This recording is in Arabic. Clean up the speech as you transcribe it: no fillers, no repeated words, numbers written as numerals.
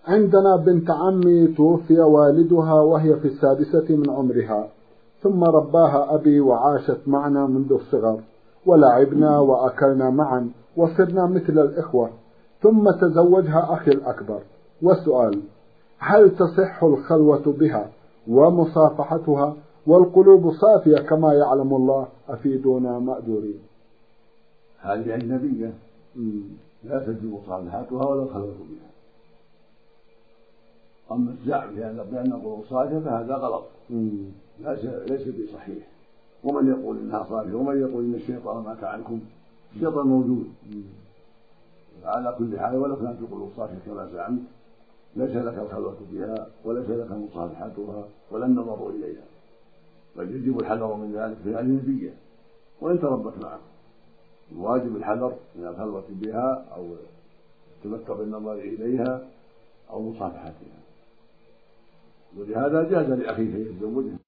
عندنا بنت عمي توفي والدها وهي في السادسة من عمرها، ثم رباها أبي وعاشت معنا منذ الصغر، ولعبنا وأكلنا معا وصرنا مثل الإخوة، ثم تزوجها أخي الأكبر. والسؤال: هل تصح الخلوة بها ومصافحتها والقلوب صافية كما يعلم الله؟ أفيدونا مأجورين. هذه أجنبية لا تجب مصافحتها ولا الخلوة بها. أما الزعم بأن القلوب صافية فهذا غلط، ليس بصحيح. ومن يقول إنها صافية ومن يقول إن الشيطان مات عنكم، الشيطان موجود على كل حال. ولو كانت القلوب صافية كما زعمت ليس لك الخلوة بها وليس لك مصافحتها ولا النظر إليها، بل يجب الحذر من ذلك في الأجنبية وإن تربت معه. الواجب الحذر من الخلوة بها أو التمتع بالنظر إليها أو مصافحتها. ولهذا جاز لأخيك يتزوجها.